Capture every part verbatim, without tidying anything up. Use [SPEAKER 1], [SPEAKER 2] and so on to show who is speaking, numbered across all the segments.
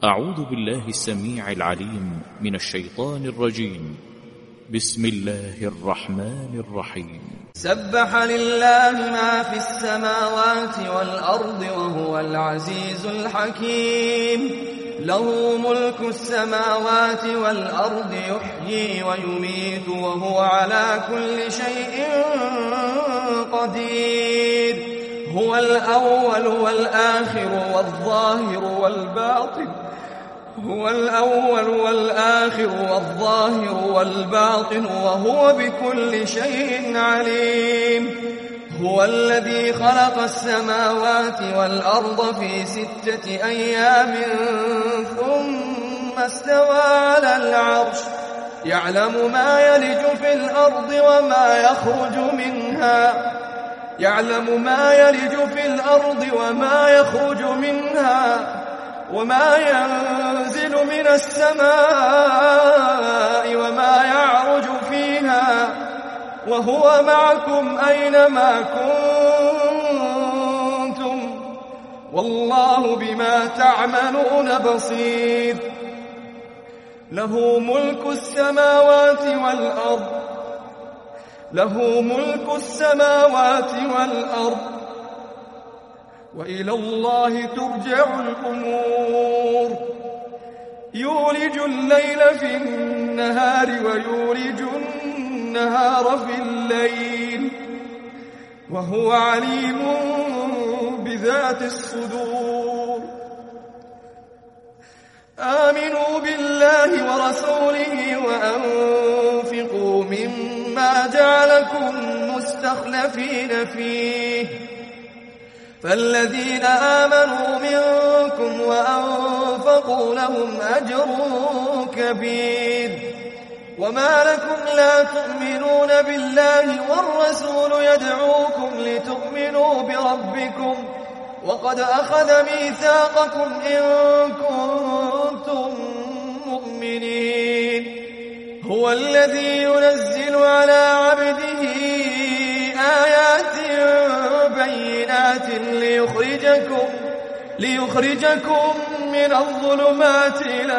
[SPEAKER 1] أعوذ بالله السميع العليم من الشيطان الرجيم. بسم الله الرحمن الرحيم.
[SPEAKER 2] سبح لله ما في السماوات والأرض وهو العزيز الحكيم. له ملك السماوات والأرض يحيي ويميت وهو على كل شيء قدير. هو الأول والآخر والظاهر والباطن هو الأول والآخر والظاهر والباطن وهو بكل شيء عليم. هو الذي خلق السماوات والأرض في ستة أيام ثم استوى على العرش يعلم ما يلج في الأرض وما يخرج منها يعلم ما يلج في الأرض وما يخرج منها وما ينزل من السماء وما يعرج فيها وهو معكم أينما كنتم والله بما تعملون بصير. له ملك السماوات والأرض له ملك السماوات والأرض وإلى الله ترجع الأمور. يولج الليل في النهار ويولج النهار في الليل وهو عليم بذات الصدور. آمنوا بالله ورسوله وأنفقوا مما جعلكم مستخلفين فيه فالذين آمنوا منكم وأنفقوا لهم أجر كبير. وما لكم لا تؤمنون بالله والرسول يدعوكم لتؤمنوا بربكم وقد أخذ ميثاقكم إن كنتم مؤمنين. هو الذي ينزل على عبده آيات بينات ليخرجكم ليخرجكم من الظلمات إلى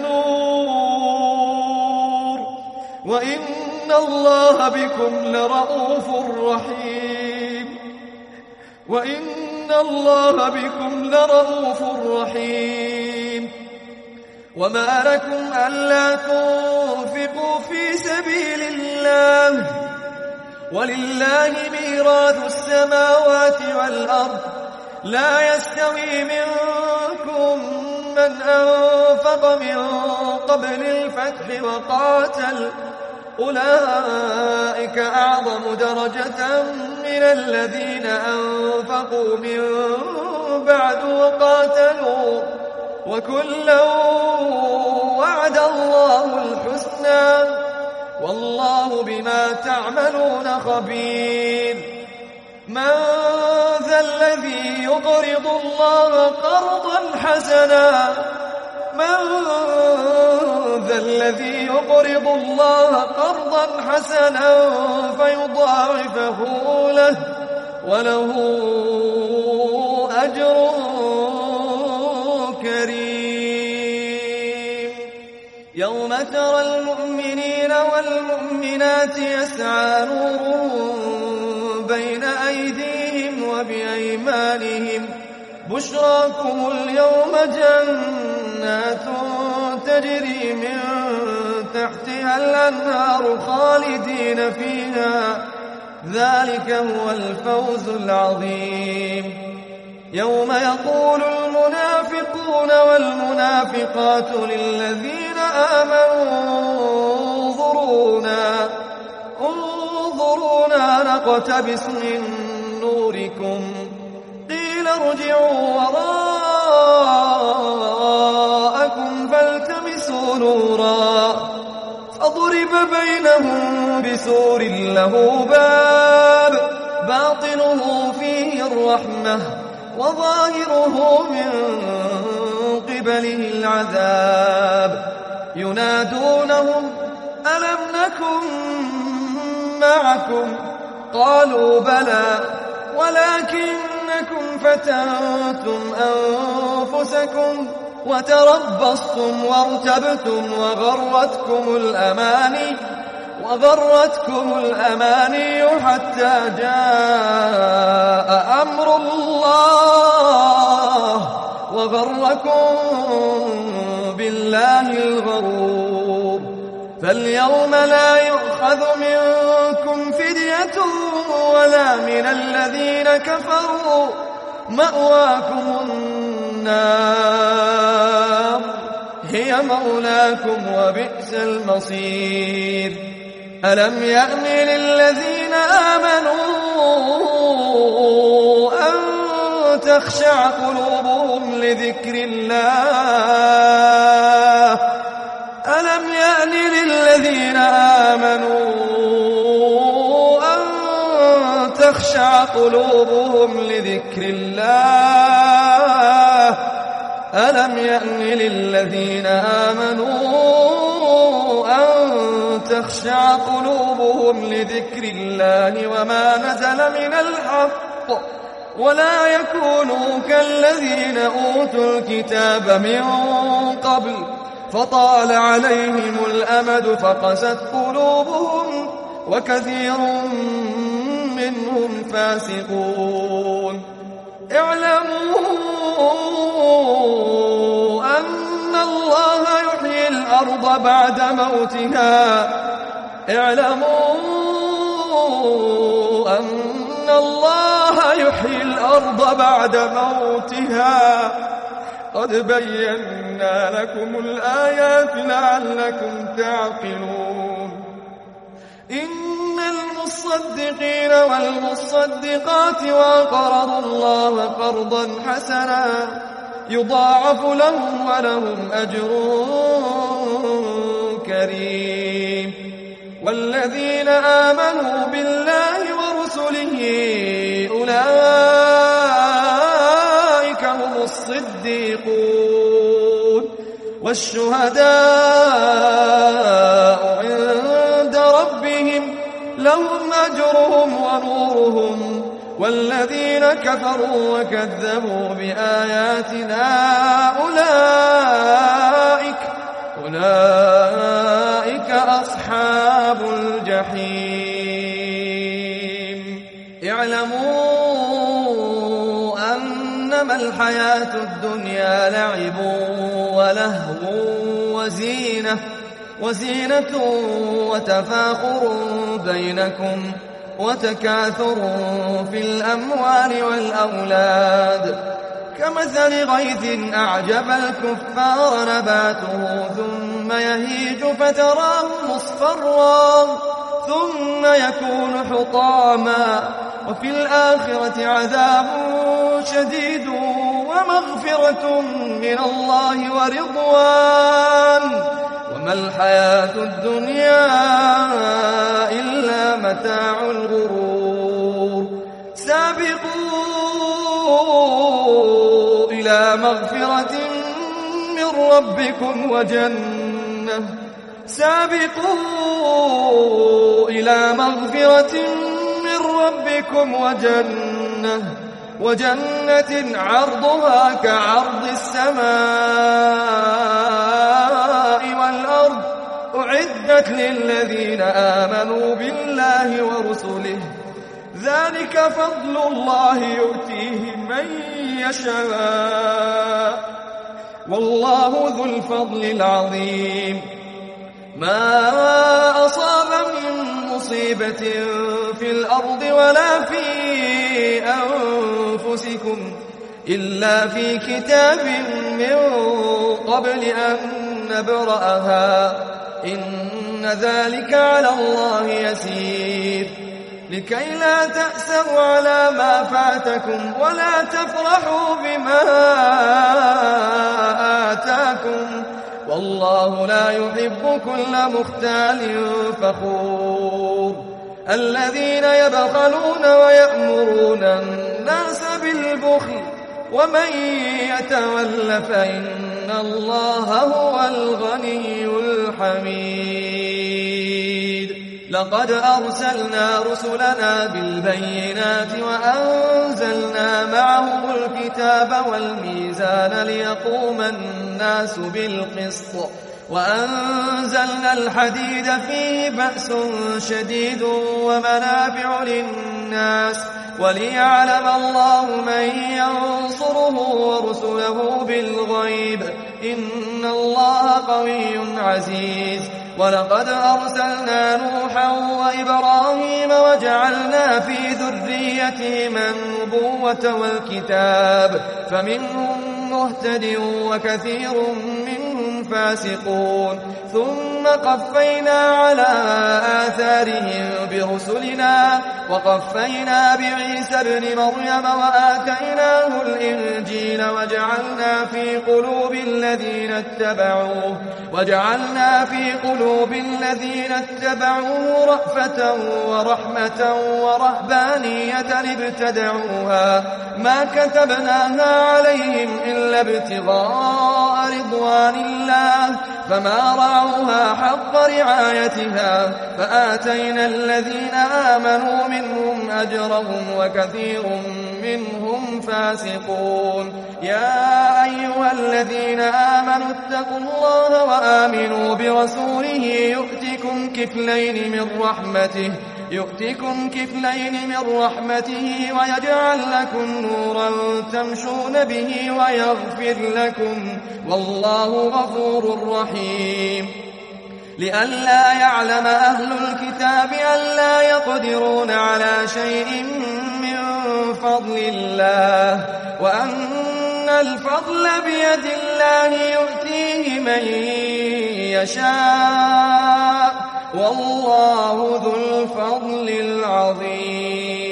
[SPEAKER 2] النور وإن الله بكم لرؤوف رحيم وإن الله بكم لرؤوف رحيم. وما لكم ألا تنفقوا في سبيل الله ولله ميراث السماوات والأرض لا يستوي منكم من أنفق من قبل الفتح وقاتل أولئك أعظم درجة من الذين أنفقوا من بعد وقاتلوا وكلا وعد الله الحسنى والله بما تعملون خبير. من ذا الذي يقرض الله قرضا حسنا من ذا الذي يقرض الله قرضا حسنا فيضاعفه له وله أجر كريم. يوم ترى المؤمنين والمؤمنات يسعى نورهم بين أيديهم وبأيمانهم بشراكم اليوم جنات تجري من تحتها الأنهار خالدين فيها ذلك هو الفوز العظيم. يوم يقول المنافقون والمنافقات للذين آمنوا انظرونا انظرونا نقتبس من نوركم قيل ارجعوا وراءكم فالتمسوا نورا فضرب بينهم بسور له باب باطنه فيه الرحمة وظاهره من قبله العذاب. ينادونهم ألم نكن معكم قالوا بلى ولكنكم فتنتم أنفسكم وتربصتم وارتبتم وغرتكم الأماني وغرتكم الأماني حتى جاء أمر الله وغركم بالله الغرور. فاليوم لا يؤخذ منكم فدية ولا من الذين كفروا، مأواكم النار هي مولاكم وبئس المصير. ألم يأن للذين آمنوا أن تخشع قلوبهم لذكر الله ألم يأن للذين آمنوا أن تخشع قلوبهم لذكر الله ألم يأن للذين آمنوا أن تخشع قلوبهم لذكر الله وما نزل من الحق ولا يكونوا كالذين أوتوا الكتاب من قبل فطال عليهم الأمد فقست قلوبهم وكثير منهم فاسقون. اعلموا أن الله يحيي الأرض بعد موتها اعلموا أن الله يحيي الأرض بعد موتها قد بينا لكم الآيات لعلكم تعقلون. إن المصدقين والمصدقات وأقرضوا الله قرضا حسنا يضاعف لهم ولهم أجر كريم. والذين آمنوا بالله ورسله أولئك هم الصديقون والشهداء عند ربهم لهم أجرهم ونورهم. والذين كفروا وكذبوا بآياتنا أولئك أولئك أصحاب الجحيم. اعلموا أنما الحياة الدنيا لعب ولهو وزينة وزينة وتفاخر بينكم وتكاثر في الأموال والأولاد كمثل غيث أعجب الكفار نباته ثم يهيج فتراه مصفرا ثم يكون حطاما وفي الآخرة عذاب شديد ومغفرة من الله ورضوان وما الحياة الدنيا إلا متاع الغرور. سابقوا إلى مغفرة من ربكم وجنة سابقوا إلى مغفرة من ربكم وجنة وجنة عرضها كعرض السماء والأرض أعدت للذين آمنوا بالله ورسله ذلك فضل الله يؤتيه من يشاء والله ذو الفضل العظيم. ما أصاب من مصيبة في الأرض ولا في أنفسكم إلا في كتاب من قبل أن نبرأها إن ذلك على الله يسير. لكي لا تأسوا على ما فاتكم ولا تفرحوا بما آتاكم والله لا يحب كل مختال فخور. الذين يبخلون ويأمرون الناس بالبخل ومن يتول فإن الله هو الغني الحميد. لقد أرسلنا رسلنا بالبينات وأنزلنا معهم الكتاب والميزان ليقوم الناس بالقسط وأنزلنا الحديد فيه بأس شديد ومنافع للناس وليعلم الله من ينصره ورسله بالغيب إن الله قوي عزيز. ولقد أرسلنا نوحا وإبراهيم وجعلنا في ذريتهما النبوة والكتاب فمنهم مهتد وكثير منهم فاسقون ثم قفينا على آثارهم برسلنا وقفينا بعيسى ابن مريم وآتيناه الإنجيل وجعلنا في قلوب الذين اتبعوه وجعلنا في قلوب الذين اتبعوه رأفة ورحمة ورهبانية ابتدعوها ما كتبناها عليهم إلا ابتغاء رضوان الله فما رعوها حق رعايتها فآتينا الذين آمنوا منهم أجرهم وكثير منهم فاسقون. يا أيها الذين آمنوا اتقوا الله وآمنوا برسوله يؤتكم كفلين من رحمته يؤتكم كفلين من رحمته ويجعل لكم نورا تمشون به ويغفر لكم والله غفور رحيم. لئلا يعلم أهل الكتاب ألا يقدرون على شيء من فضل الله وأن الفضل بيد الله يؤتيه من يشاء والله ذو الفضل العظيم.